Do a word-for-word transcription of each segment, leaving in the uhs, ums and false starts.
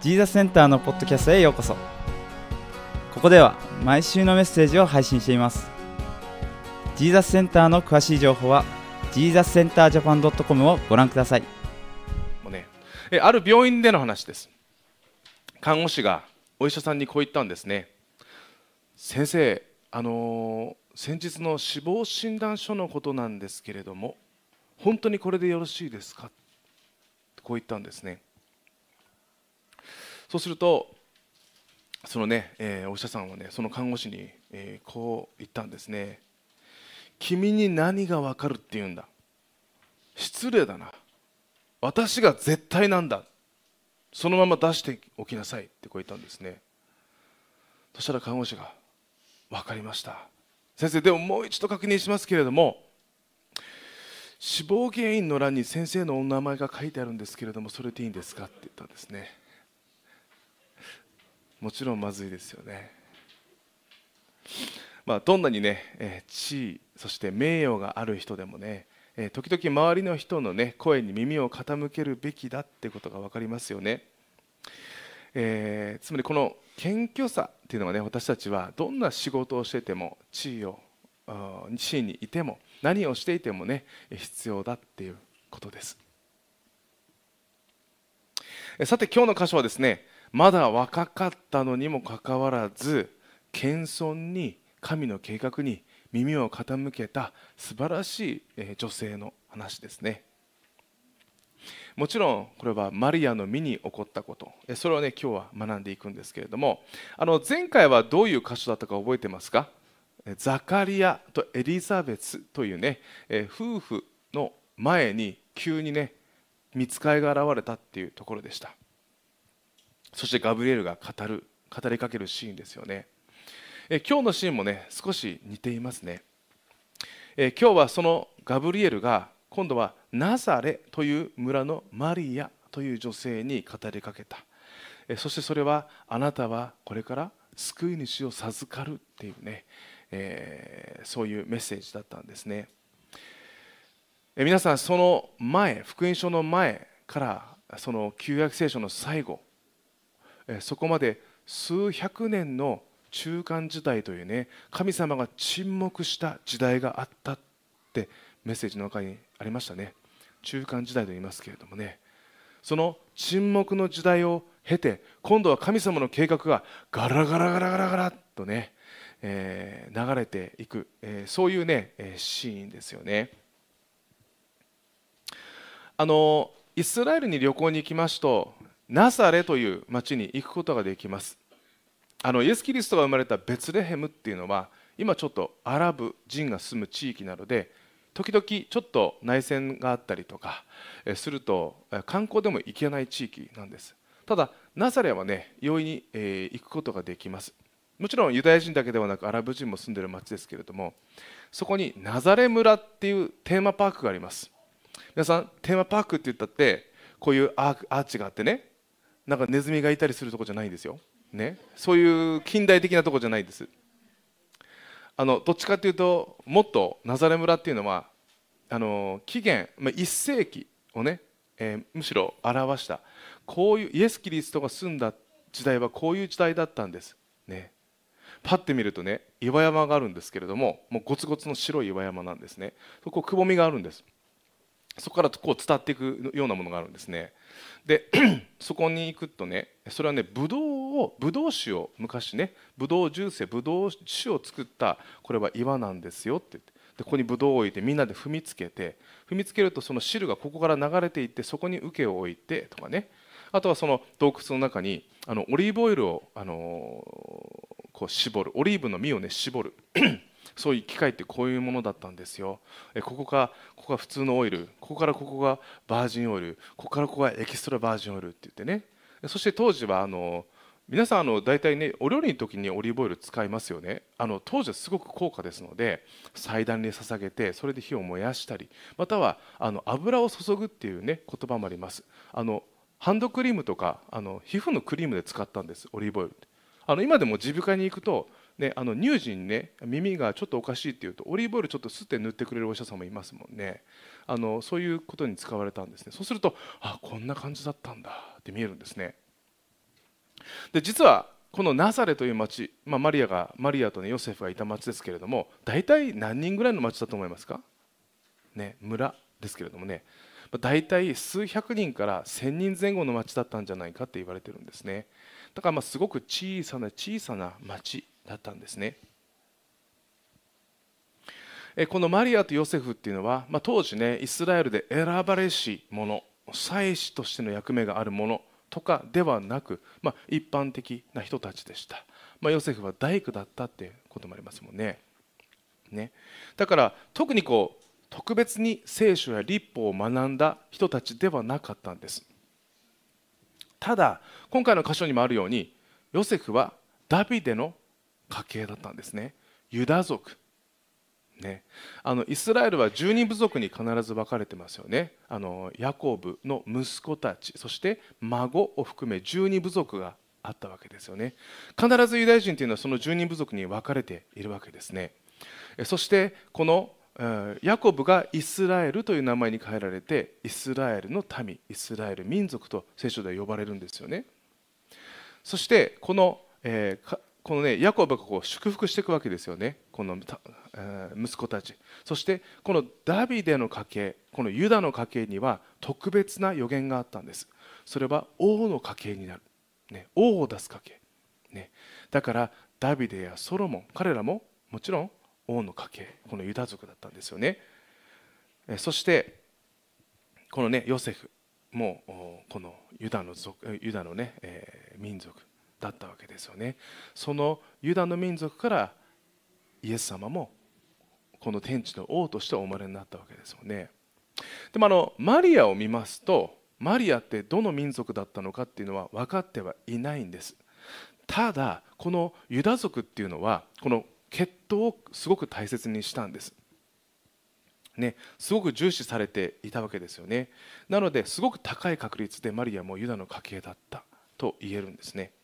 ジーザスセンターのポッドキャストへようこそ。ここでは毎週のメッセージを配信しています。ジーザスセンターの詳しい情報は ジーザスセンタージャパンドットコム をご覧ください。 もうね、えある病院での話です。看護師がお医者さんにこう言ったんですね。先生、あのー、先日の死亡診断書のことなんですけれども、本当にこれでよろしいですか？こう言ったんですね。そうするとそのね、えー、お医者さんはね、その看護師に、えー、こう言ったんですね。君に何が分かるって言うんだ。失礼だな。私が絶対なんだ。そのまま出しておきなさいってこう言ったんですね。そしたら看護師が、分かりました。先生、でももう一度確認しますけれども、死亡原因の欄に先生のお名前が書いてあるんですけれども、それでいいんですかって言ったんですね。もちろんまずいですよね。まあ、どんなにね、えー、地位、そして名誉がある人でもね、えー、時々周りの人の、ね、声に耳を傾けるべきだってことが分かりますよね。えー、つまりこの謙虚さっていうのはね、私たちはどんな仕事をしていても、地位を地位にいても何をしていてもね、必要だっていうことです。さて今日の箇所はですね、まだ若かったのにもかかわらず謙遜に神の計画に耳を傾けた素晴らしい女性の話ですね。もちろんこれはマリアの身に起こったこと、それをね今日は学んでいくんですけれども、あの前回はどういう箇所だったか覚えてますか？ザカリアとエリザベスというね、夫婦の前に急にね御使いが現れたっていうところでした。そしてガブリエルが語る語りかけるシーンですよね。え今日のシーンもね少し似ていますね。え今日はそのガブリエルが今度はナザレという村のマリアという女性に語りかけた。えそしてそれは、あなたはこれから救い主を授かるっていうね、えー、そういうメッセージだったんですね。え皆さん、その前、福音書の前からその旧約聖書の最後、えそこまで数百年の中間時代というね、神様が沈黙した時代があったってメッセージの中にありましたね。中間時代と言いますけれどもね、その沈黙の時代を経て、今度は神様の計画がガラガラガラガラガラっとね、えー、流れていく、えー、そういうね、えー、シーンですよね。あのイスラエルに旅行に行きますと、ナザレという町に行くことができます。あのイエス・キリストが生まれたベツレヘムっていうのは、今ちょっとアラブ人が住む地域なので、時々ちょっと内戦があったりとかすると観光でも行けない地域なんです。ただナザレはね、容易に、えー、行くことができます。もちろんユダヤ人だけではなくアラブ人も住んでいる町ですけれども、そこにナザレ村っていうテーマパークがあります。皆さん、テーマパークって言ったってこういうアーチがあってね、なんかネズミがいたりするところじゃないんですよ、ね、そういう近代的なところじゃないです。あのどっちかというと、もっとナザレ村っていうのはあの紀元、まあ、いっ世紀をね、えー、むしろ表した、こういうイエス・キリストが住んだ時代はこういう時代だったんです、ね、パッて見るとね、岩山があるんですけれども、もうゴツゴツの白い岩山なんですね。そこくぼみがあるんです。そこからこう伝っていくようなものがあるんですね。でそこに行くとね、それはね、ブドウをブドウ酒を昔ね、ブドウジュースやブドウ酒を作った、これは岩なんですよって言って、でここにブドウを置いてみんなで踏みつけて、踏みつけるとその汁がここから流れていって、そこに桶を置いてとかね、あとはその洞窟の中にあのオリーブオイルを、あのー、こう絞る、オリーブの実をね絞るそういう機械ってこういうものだったんですよ。ここがここが普通のオイル、ここからここがバージンオイル、ここからここがエキストラバージンオイルって言ってね。そして当時はあの皆さんあの大体ね、お料理の時にオリーブオイル使いますよね。あの当時はすごく高価ですので、祭壇に捧げてそれで火を燃やしたり、またはあの油を注ぐっていうね言葉もあります。あのハンドクリームとかあの皮膚のクリームで使ったんです、オリーブオイルって。あの今でも耳鼻科に行くとね、あの乳児にね、耳がちょっとおかしいっていうとオリーブオイルちょっとすって塗ってくれるお医者さんもいますもんね。あのそういうことに使われたんですね。そうすると、あ、こんな感じだったんだって見えるんですね。 で実はこのナザレという町、まあ、マリアがマリアと、ね、ヨセフがいた町ですけれども、大体何人ぐらいの町だと思いますか、ね、村ですけれどもね、大体数百人から千人前後の町だったんじゃないかって言われてるんですね。だからまあすごく小さな小さな町だったんですね。このマリアとヨセフっていうのは、まあ、当時ねイスラエルで選ばれし者、祭司としての役目がある者とかではなく、まあ、一般的な人たちでした。まあ、ヨセフは大工だったっていうこともありますもんね。ね、だから特にこう特別に聖書や律法を学んだ人たちではなかったんです。ただ今回の箇所にもあるように、ヨセフはダビデの家系だったんですね。ユダ族ね、あのイスラエルはじゅうに部族に必ず分かれてますよね。あのヤコブの息子たち、そして孫を含めじゅうに部族があったわけですよね。必ずユダヤ人というのはそのじゅうに部族に分かれているわけですね。そしてこのヤコブがイスラエルという名前に変えられて、イスラエルの民、イスラエル民族と聖書では呼ばれるんですよね。そしてこの、えーこのね、ヤコブがこう祝福していくわけですよね、この、えー、息子たち。そしてこのダビデの家系、このユダの家系には特別な予言があったんです。それは王の家系になる、ね、王を出す家系、ね、だからダビデやソロモン、彼らももちろん王の家系、このユダ族だったんですよね。えー、そしてこのねヨセフもこのユダの族、ユダのね、えー、民族だったわけですよね。そのユダの民族からイエス様もこの天地の王としてお生まれになったわけですよね。でもあのマリアを見ますと、マリアってどの民族だったのかっていうのは分かってはいないんです。ただこのユダ族っていうのはこの血統をすごく大切にしたんです、ね、すごく重視されていたわけですよね。なのですごく高い確率でマリアもユダの家系だったと言えるんですね。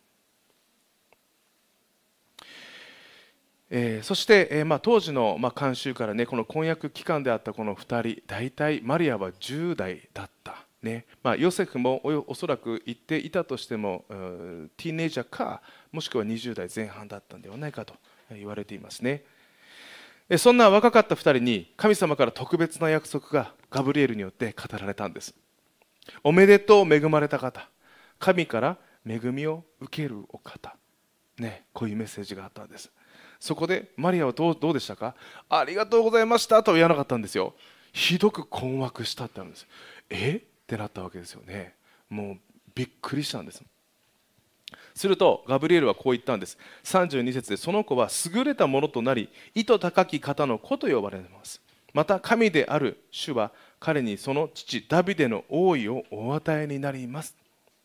えー、そして、えーまあ、当時の、まあ、慣習から、ね、この婚約期間であったこのふたり、大体マリアはじゅう代だった、ね。まあ、ヨセフも お, おそらく言っていたとしてもティーネイジャーかもしくはにじゅう代前半だったんではないかと言われていますね。そんな若かったふたりに神様から特別な約束がガブリエルによって語られたんです。おめでとう恵まれた方、神から恵みを受けるお方、ね、こういうメッセージがあったんです。そこでマリアはどう、どうでしたか。ありがとうございましたとは言わなかったんですよ。ひどく困惑したってあるんです。えってなったわけですよね。もうびっくりしたんです。するとガブリエルはこう言ったんです。さんじゅうに節で、その子は優れたものとなり、意図高き方の子と呼ばれます。また神である主は彼にその父ダビデの王位をお与えになります。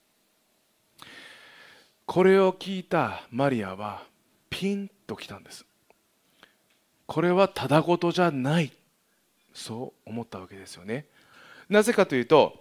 これを聞いたマリアはピンときたんです。これはただごとじゃない、そう思ったわけですよね。なぜかというと、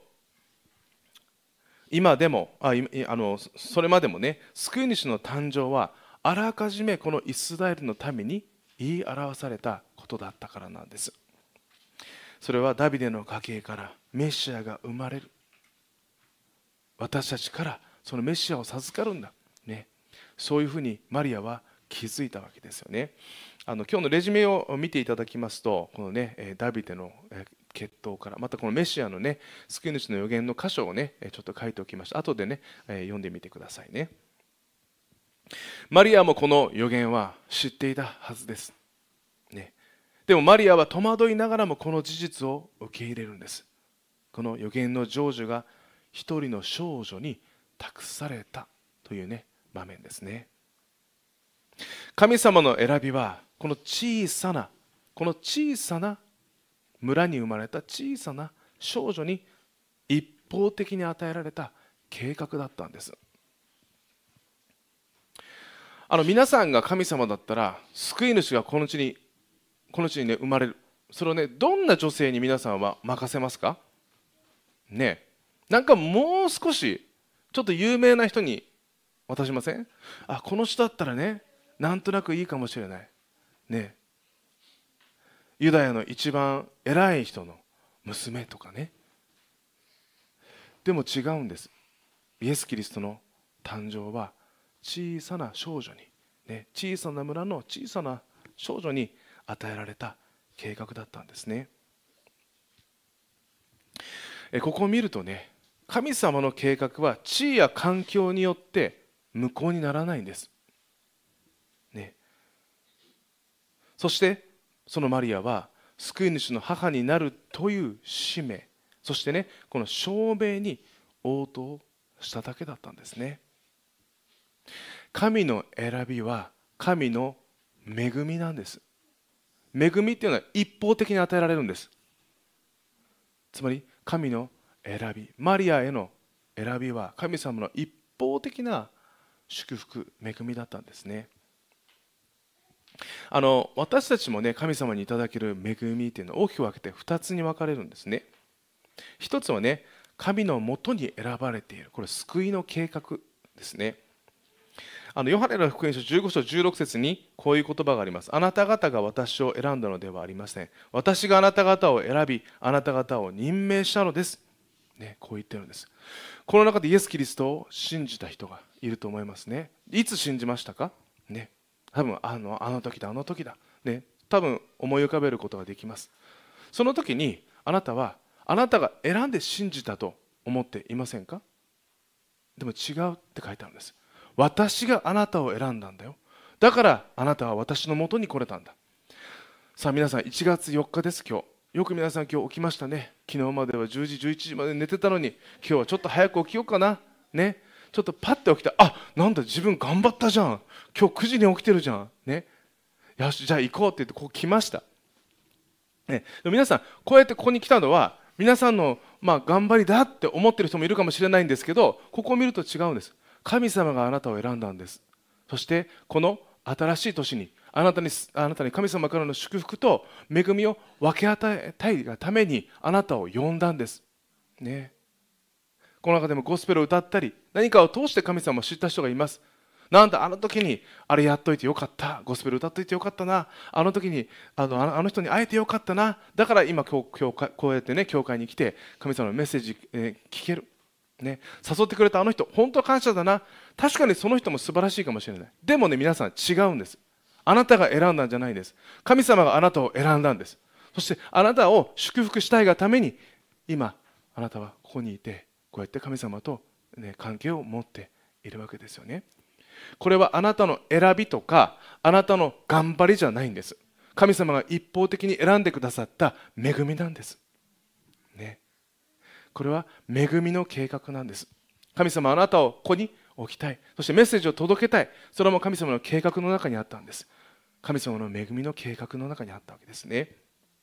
今でも あ, あのそれまでもね、救い主の誕生はあらかじめこのイスラエルのために言い表されたことだったからなんです。それはダビデの家系からメシアが生まれる、私たちからそのメシアを授かるんだ、ね、そういうふうにマリアは気づいたわけですよね。あの今日のレジュメを見ていただきますと、このねダビデの血統から、またこのメシアのね救い主の予言の箇所をねちょっと書いておきました。後でね読んでみてくださいね。マリアもこの予言は知っていたはずです、ね、でもマリアは戸惑いながらもこの事実を受け入れるんです。この予言の成就が一人の少女に託されたというね場面ですね。神様の選びはこの小さなこの小さな村に生まれた小さな少女に一方的に与えられた計画だったんです。あの皆さんが神様だったら、救い主がこの地にこの地にね生まれる、それをねどんな女性に皆さんは任せますかね。なんかもう少しちょっと有名な人に渡しません？あ、この人だったらねなんとなくいいかもしれないね。ユダヤの一番偉い人の娘とかね。でも違うんです。イエス・キリストの誕生は小さな少女に、ね、小さな村の小さな少女に与えられた計画だったんですね。えここを見るとね、神様の計画は地位や環境によって無効にならないんです、ね、そしてそのマリアは救い主の母になるという使命、そしてね、この証明に応答しただけだったんですね。神の選びは神の恵みなんです。恵みっていうのは一方的に与えられるんです。つまり神の選び、マリアへの選びは神様の一方的な祝福、恵みだったんですね。あの私たちもね、神様にいただける恵みっていうのを大きく分けてふたつに分かれるんですね。一つはね、神のもとに選ばれている、これ救いの計画ですね。あのヨハネの福音書じゅうご章じゅうろく節にこういう言葉があります。あなた方が私を選んだのではありません。私があなた方を選び、あなた方を任命したのです、ね、こう言ってるんです。この中でイエス・キリストを信じた人がいると思いますね。いつ信じましたか、ね、多分あのあの時だあの時だ、ね、多分思い浮かべることができます。その時にあなたはあなたが選んで信じたと思っていませんか？でも違うって書いてあるんです。私があなたを選んだんだよ。だからあなたは私のもとに来れたんだ。さあ皆さん、いちがつよっかです。今日よく皆さん今日起きましたね。昨日まではじゅうじじゅういちじまで寝てたのに、今日はちょっと早く起きようかな、ね、ちょっとパッて起きた。あ、なんだ自分頑張ったじゃん、今日くじに起きてるじゃん、ね、よしじゃあ行こうって言ってこう来ました、ね、でも皆さんこうやってここに来たのは皆さんの、まあ、頑張りだって思ってる人もいるかもしれないんですけど、ここを見ると違うんです。神様があなたを選んだんです。そしてこの新しい年にあなたに、あなたに神様からの祝福と恵みを分け与えたいがためにあなたを呼んだんです、ね、この中でもゴスペルを歌ったり何かを通して神様を知った人がいます。なんだあの時にあれやっといてよかった、ゴスペル歌っといてよかったな、あの時にあのあの人に会えてよかったな、だから今今日今日こうやってね教会に来て神様のメッセージ、えー、聞ける、ね、誘ってくれたあの人本当は感謝だな。確かにその人も素晴らしいかもしれない。でもね皆さん違うんです。あなたが選んだんじゃないんです。神様があなたを選んだんです。そしてあなたを祝福したいがために今あなたはここにいてこうやって神様と、ね、関係を持っているわけですよね。これはあなたの選びとかあなたの頑張りじゃないんです。神様が一方的に選んでくださった恵みなんです、ね、これは恵みの計画なんです。神様はあなたをここに置きたい、そしてメッセージを届けたい、それも神様の計画の中にあったんです。神様の恵みの計画の中にあったわけですね。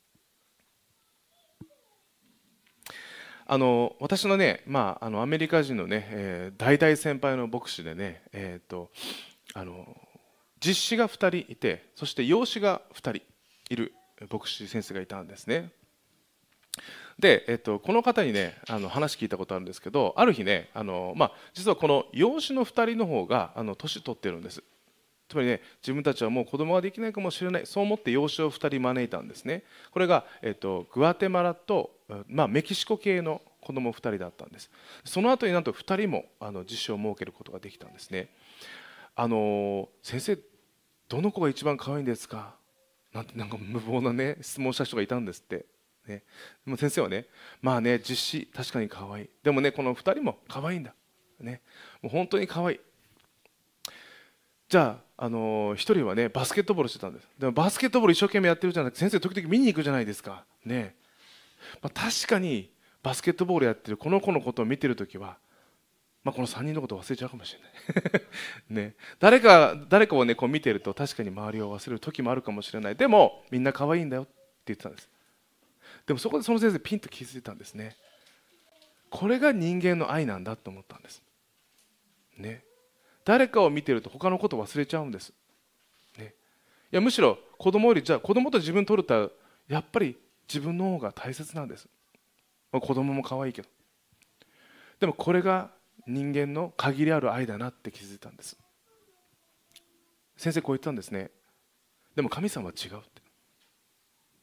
あの私のね、まあ、あのアメリカ人のね、えー、大々先輩の牧師でね、えー、とあの実子がふたりいて、そして養子がふたりいる牧師先生がいたんですね。で、えっと、この方にねあの話聞いたことあるんですけど、ある日ねあの、まあ、実はこの養子のふたりの方があの年取ってるんです。つまりね自分たちはもう子供ができないかもしれない、そう思って養子をふたり招いたんですね。これが、えっと、グアテマラと、まあ、メキシコ系の子供ふたりだったんです。その後になんとふたりもあの実子を設けることができたんですね。あの先生どの子が一番可愛いんですかなんてなんか無謀なね質問した人がいたんですって。ね、でも先生はね、まあね実子確かに可愛い、でもねこのふたりも可愛いんだ、ね、もう本当に可愛い。じゃあ、あのー、ひとりはねバスケットボールしてたんです。でもバスケットボール一生懸命やってるじゃなくて先生時々見に行くじゃないですか、ね、まあ、確かにバスケットボールやってるこの子のことを見てるときは、まあ、このさんにんのことを忘れちゃうかもしれない、ね、誰か誰かを、ね、こう見てると確かに周りを忘れる時もあるかもしれない。でもみんな可愛いんだよって言ってたんです。でもそこでその先生ピンと気づいたんですね。これが人間の愛なんだと思ったんです、ね、誰かを見てると他のことを忘れちゃうんです、ね、いやむしろ子供よりじゃあ子供と自分取るとやっぱり自分の方が大切なんです。子供も可愛いけど、でもこれが人間の限りある愛だなって気づいたんです。先生こう言ったんですね。でも神様は違うって、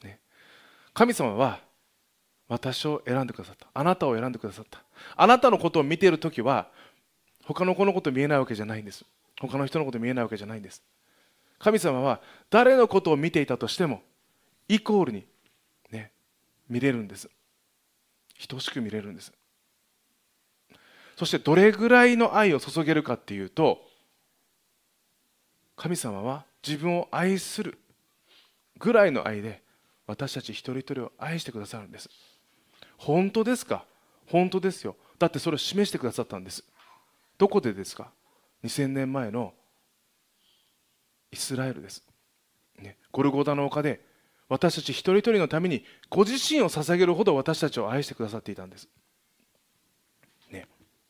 ね、神様は私を選んでくださった、あなたを選んでくださった。あなたのことを見ているときは他の子のこと見えないわけじゃないんです。 他の人のこと見えないわけじゃないんです。神様は誰のことを見ていたとしてもイコールに、ね、見れるんです。等しく見れるんです。そしてどれぐらいの愛を注げるかっていうと、神様は自分を愛するぐらいの愛で私たち一人一人を愛してくださるんです。本当ですか？本当ですよ。だってそれを示してくださったんです。どこでですか？にせんねんまえのイスラエルです、ね、ゴルゴダの丘で私たち一人一人のためにご自身を捧げるほど私たちを愛してくださっていたんです、ね、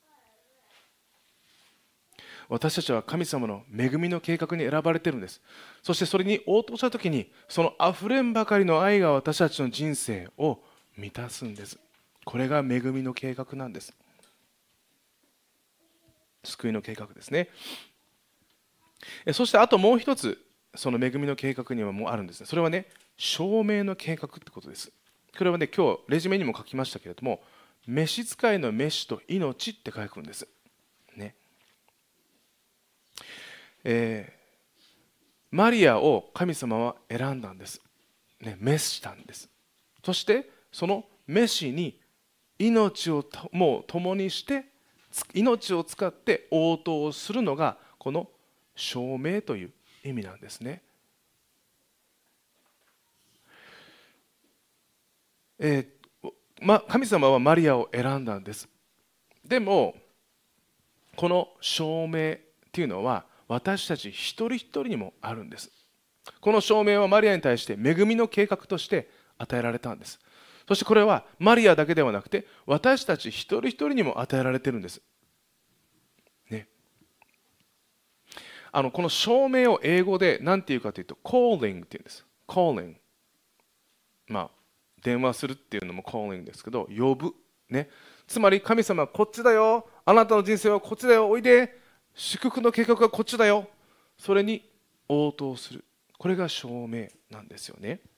私たちは神様の恵みの計画に選ばれているんです。そしてそれに応答したときにそのあふれんばかりの愛が私たちの人生を満たすんです。これが恵みの計画なんです。救いの計画ですね。そしてあともう一つその恵みの計画にはもうあるんですね。それはね、証明の計画ってことです。これはね、今日レジュメにも書きましたけれども、召使いの召しと命って書くんですね。えー、マリアを神様は選んだんです、ね、召したんです。そしてその召しに命をもう共にして命を使って応答をするのがこの証明という意味なんですね。えーま、神様はマリアを選んだんです。でもこの証明っていうのは私たち一人一人にもあるんです。この証明はマリアに対して恵みの計画として与えられたんです。そしてこれはマリアだけではなくて私たち一人一人にも与えられているんです、ね、あのこの証明を英語で何て言うかというと calling っていうんです。 calling、 まあ電話するっていうのも calling ですけど、呼ぶ、ね、つまり神様はこっちだよ、あなたの人生はこっちだよ、おいで、祝福の計画はこっちだよ、それに応答する、これが証明なんですよね。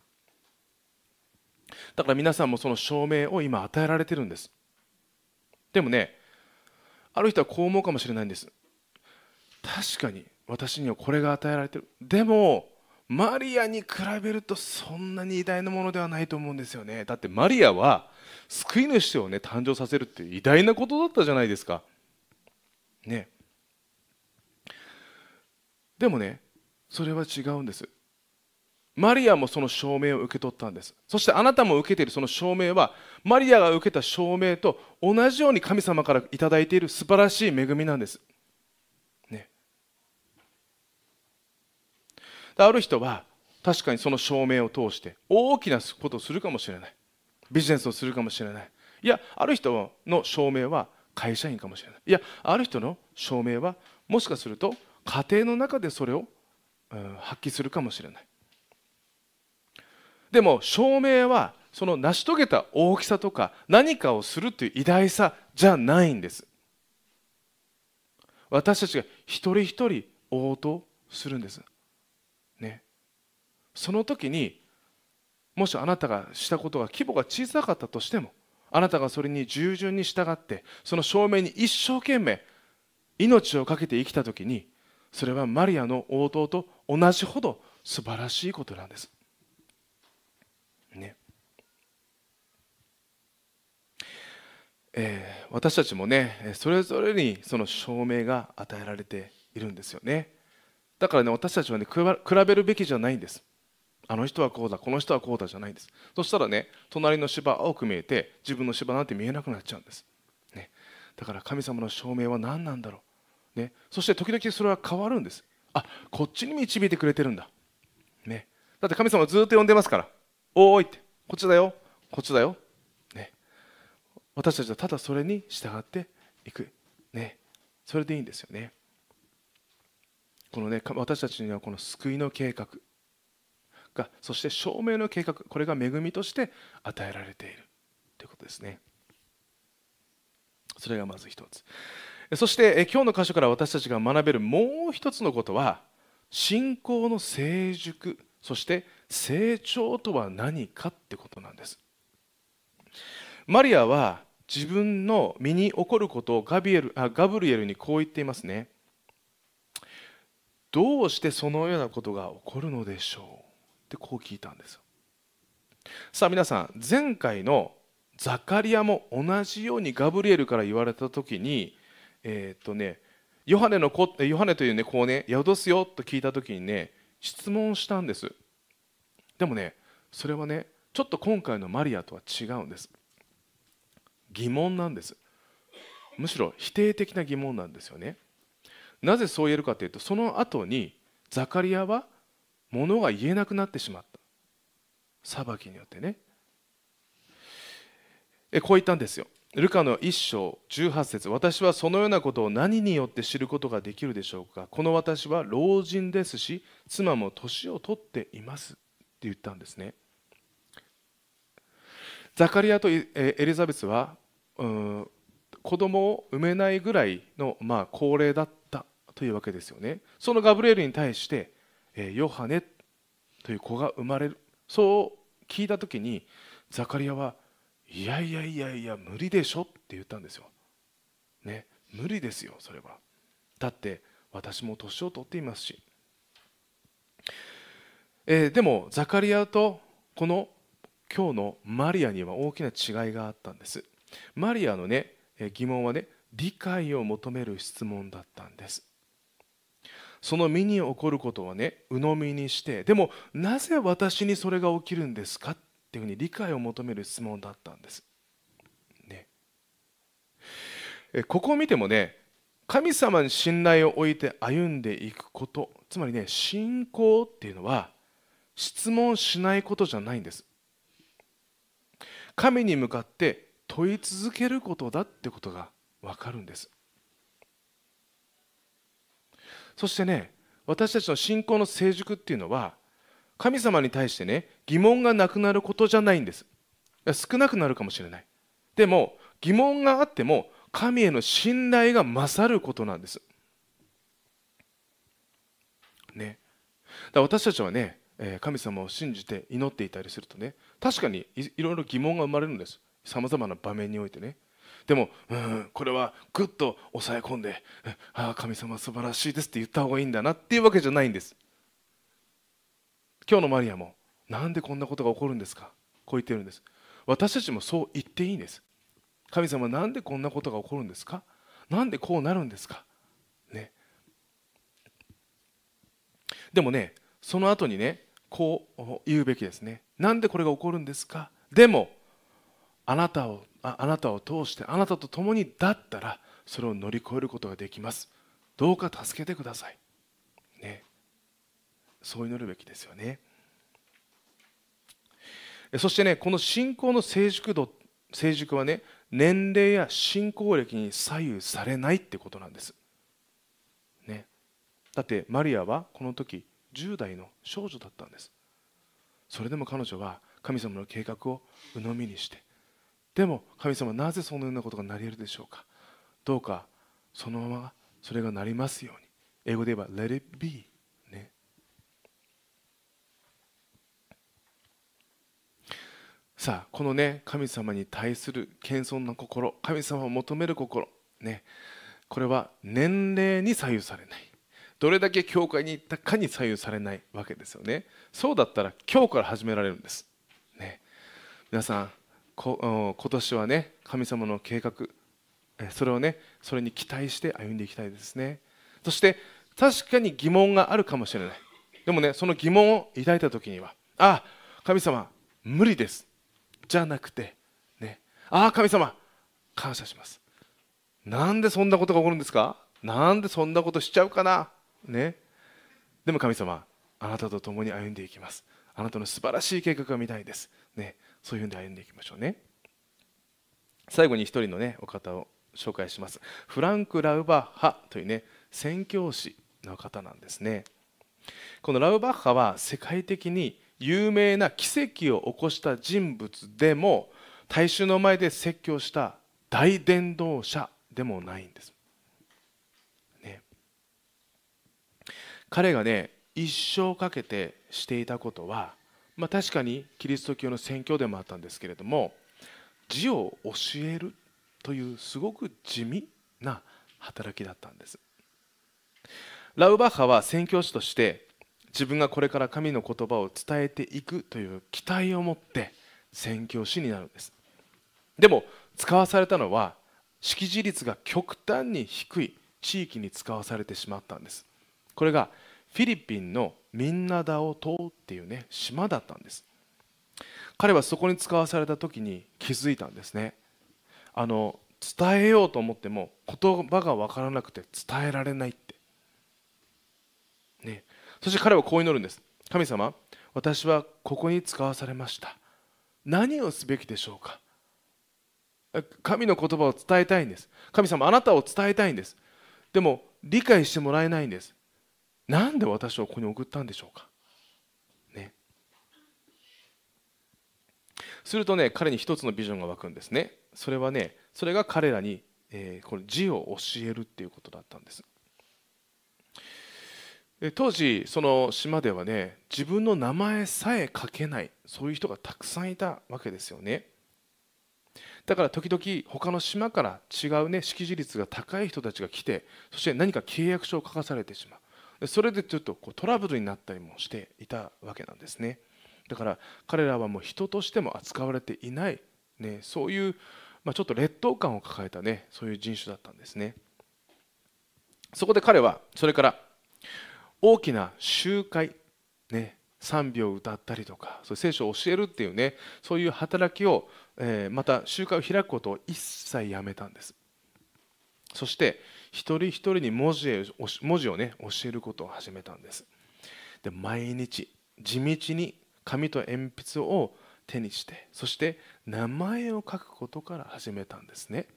だから皆さんもその証明を今与えられてるんです。でもね、ある人はこう思うかもしれないんです。確かに私にはこれが与えられてる。でもマリアに比べるとそんなに偉大なものではないと思うんですよね。だってマリアは救い主をね誕生させるって偉大なことだったじゃないですか。ね。でもね、それは違うんです。マリアもその証明を受け取ったんです。そしてあなたも受けているその証明はマリアが受けた証明と同じように神様からいただいている素晴らしい恵みなんです、ね、ある人は確かにその証明を通して大きなことをするかもしれない、ビジネスをするかもしれない。いや、ある人の証明は会社員かもしれない。いや、ある人の証明はもしかすると家庭の中でそれを、うん、発揮するかもしれない。でも証明はその成し遂げた大きさとか何かをするという偉大さじゃないんです。私たちが一人一人応答するんです、ね、その時にもしあなたがしたことが規模が小さかったとしても、あなたがそれに従順に従ってその証明に一生懸命命を懸けて生きた時に、それはマリアの応答と同じほど素晴らしいことなんですね。えー、私たちもねそれぞれにその証明が与えられているんですよね。だからね、私たちはね比べるべきじゃないんです。あの人はこうだ、この人はこうだじゃないんです。そしたらね、隣の芝青く見えて自分の芝なんて見えなくなっちゃうんです、ね、だから神様の証明は何なんだろう、ね、そして時々それは変わるんです。あ、こっちに導いてくれてるんだ、ね、だって神様はずっと呼んでますから、おーいって、こっちだよ、こっちだよ、ね、私たちはただそれに従っていく、ね、それでいいんですよね。このね、私たちにはこの救いの計画が、そして証明の計画、これが恵みとして与えられているということですね。それがまず一つ。そして今日の箇所から私たちが学べるもう一つのことは、信仰の成熟、そして成長とは何かってことなんです。マリアは自分の身に起こることをガビエルあガブリエルにこう言っていますね。 どうしてそのようなことが起こるのでしょうってこう聞いたんです。さあ皆さん、前回のザカリアも同じようにガブリエルから言われた時に、えーっとね、ヨハネの子、ヨハネというね、子をね、宿すよと聞いた時にね、質問したんです。でもね、それはね、ちょっと今回のマリアとは違うんです。疑問なんです。むしろ否定的な疑問なんですよね。なぜそう言えるかというと、その後にザカリアは物が言えなくなってしまった。裁きによってね。えこう言ったんですよ。ルカの一章十八節、私はそのようなことを何によって知ることができるでしょうか。この私は老人ですし、妻も年を取っていますって言ったんですね。ザカリアとエリザベスは、うん、子供を産めないぐらいの、まあ、高齢だったというわけですよね。そのガブリエルに対して、えー、ヨハネという子が生まれる、そう聞いた時にザカリアはいやいやいやいや無理でしょって言ったんですよ、ね、無理ですよそれは。だって私も年を取っていますし、えー、でもザカリアとこの今日のマリアには大きな違いがあったんです。マリアのね疑問はね、理解を求める質問だったんです。その身に起こることはね鵜呑みにして、でもなぜ私にそれが起きるんですかっていうふうに理解を求める質問だったんです、ね、えここを見てもね、神様に信頼を置いて歩んでいくこと、つまりね信仰っていうのは質問しないことじゃないんです。神に向かって問い続けることだってことが分かるんです。そしてね、私たちの信仰の成熟っていうのは神様に対してね疑問がなくなることじゃないんです。少なくなるかもしれない。でも疑問があっても神への信頼が勝ることなんです、ね、だから私たちはね神様を信じて祈っていたりするとね、確かに い, いろいろ疑問が生まれるんです。さまざまな場面においてね。でもうんこれはぐっと抑え込んで、ああ神様素晴らしいですって言った方がいいんだなっていうわけじゃないんです。今日のマリアもなんでこんなことが起こるんですか、こう言ってるんです。私たちもそう言っていいんです。神様なんでこんなことが起こるんですか、なんでこうなるんですか、ね、でもねその後にねこう言うべきですね。なんでこれが起こるんですか、でもあなたをああなたを通してあなたと共にだったらそれを乗り越えることができます。どうか助けてください、ね、そう祈るべきですよね。そしてねこの信仰の成熟度成熟はね年齢や信仰歴に左右されないってことなんです、ね、だってマリアはこの時じゅう代の少女だったんです。それでも彼女は神様の計画を鵜呑みにして、でも神様なぜそのようなことがなり得るでしょうか、どうかそのままそれがなりますように。英語で言えば Let it be、ね、さあこのね神様に対する謙遜な心、神様を求める心、ね、これは年齢に左右されない、どれだけ教会に行ったかに左右されないわけですよね。そうだったら今日から始められるんです、ね、皆さんこ今年はね神様の計画、それをねそれに期待して歩んでいきたいですね。そして確かに疑問があるかもしれない。でもねその疑問を抱いた時には、ああ神様無理ですじゃなくて、ね、ああ神様感謝します、なんでそんなことが起こるんですか、なんでそんなことしちゃうかな、ね、でも神様あなたと共に歩んでいきます、あなたの素晴らしい計画が見たいです、ね、そういうんで歩んでいきましょうね。最後に一人のねお方を紹介します。フランク・ラウバッハというね宣教師の方なんですね。このラウバッハは世界的に有名な奇跡を起こした人物でも、大衆の前で説教した大伝道者でもないんです、ね、彼がね一生かけてしていたことは、まあ、確かにキリスト教の宣教でもあったんですけれども、字を教えるというすごく地味な働きだったんです。 ラウバッハは宣教師として自分がこれから神の言葉を伝えていくという期待を持って宣教師になるんです。でも使わされたのは識字率が極端に低い地域に使わされてしまったんです。これがフィリピンのミンナダオ島っていうね島だったんです。彼はそこに使わされた時に気づいたんですね。あの伝えようと思っても言葉が分からなくて伝えられないって、ね、そして彼はこう祈るんです。神様、私はここに使わされました。何をすべきでしょうか。神の言葉を伝えたいんです。神様、あなたを伝えたいんです。でも理解してもらえないんです。なんで私をここに送ったんでしょうか、ね、するとね、彼に一つのビジョンが湧くんですね。それはね、それが彼らに、えー、この字を教えるっていうことだったんです。で当時その島ではね、自分の名前さえ書けない、そういう人がたくさんいたわけですよね。だから時々他の島から違うね識字率が高い人たちが来て、そして何か契約書を書かされてしまう。それでちょっとこうトラブルになったりもしていたわけなんですね。だから彼らはもう人としても扱われていない、ね、そういう、まあ、ちょっと劣等感を抱えたね、そういう人種だったんですね。そこで彼はそれから大きな集会、ね、賛美を歌ったりとか、そういう聖書を教えるっていうね、そういう働きを、えーまた集会を開くことを一切やめたんです。そして一人一人に文字を文字をね教えることを始めたんです。で毎日地道に紙と鉛筆を手にして、そして名前を書くことから始めたんですね。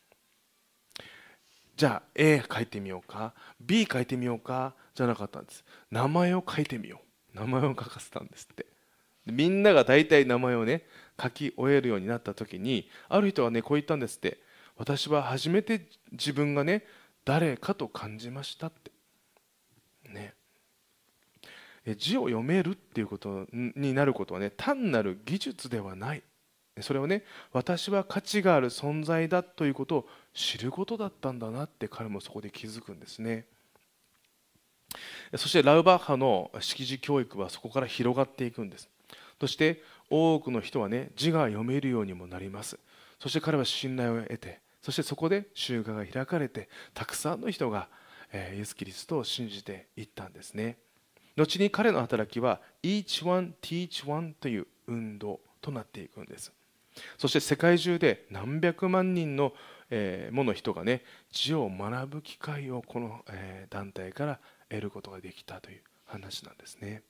じゃあ A 書いてみようか B 書いてみようかじゃなかったんです。名前を書いてみよう、名前を書かせたんですって。でみんなが大体名前をね書き終えるようになった時に、ある人はねこう言ったんですって。私は初めて自分がね誰かと感じましたってね。字を読めるっていうことになることはね、単なる技術ではない。それをね、私は価値がある存在だということを知ることだったんだなって彼もそこで気づくんですね。そしてラウバッハの識字教育はそこから広がっていくんです。そして多くの人はね字が読めるようにもなります。そして彼は信頼を得て、そしてそこで集会が開かれて、たくさんの人がイエス・キリストを信じていったんですね。後に彼の働きは Each One Teach One という運動となっていくんです。そして世界中で何百万人の、えー、もの人がね字を学ぶ機会をこの、えー、団体から得ることができたという話なんですね。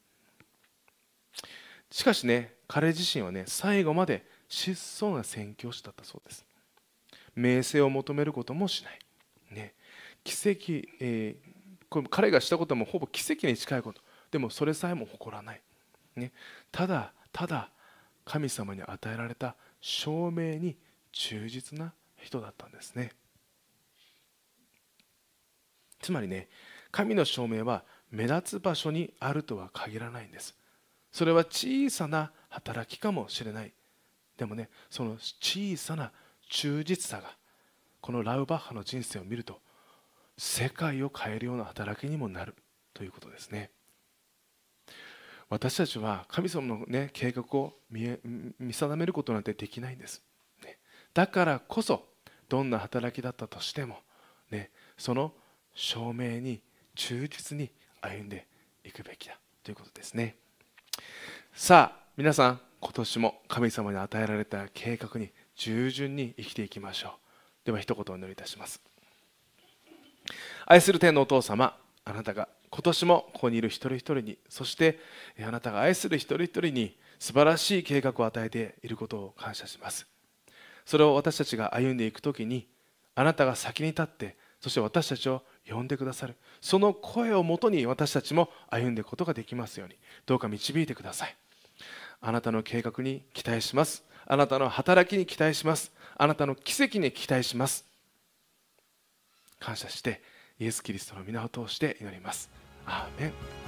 しかしね、彼自身はね最後まで質素な宣教師だったそうです。名声を求めることもしない、ね、奇跡、えー、これ彼がしたこともほぼ奇跡に近いこと、でもそれさえも誇らない、ね、ただただ神様に与えられた証明に忠実な人だったんですね。つまりね、神の証明は目立つ場所にあるとは限らないんです。それは小さな働きかもしれない。でもね、その小さな忠実さがこのラウバッハの人生を見ると世界を変えるような働きにもなるということですね。私たちは神様の、ね、計画を 見, 見定めることなんてできないんです、ね、だからこそどんな働きだったとしても、ね、その証明に忠実に歩んでいくべきだということですね。さあ皆さん、今年も神様に与えられた計画に従順に生きていきましょう。では一言お祈りいたします。愛する天のお父様、あなたが今年もここにいる一人一人に、そしてあなたが愛する一人一人に素晴らしい計画を与えていることを感謝します。それを私たちが歩んでいくときに、あなたが先に立って、そして私たちを呼んでくださる、その声をもとに私たちも歩んでいくことができますように、どうか導いてください。あなたの計画に期待します。あなたの働きに期待します。あなたの奇跡に期待します。感謝してイエス・キリストの皆を通して祈ります。アーメン。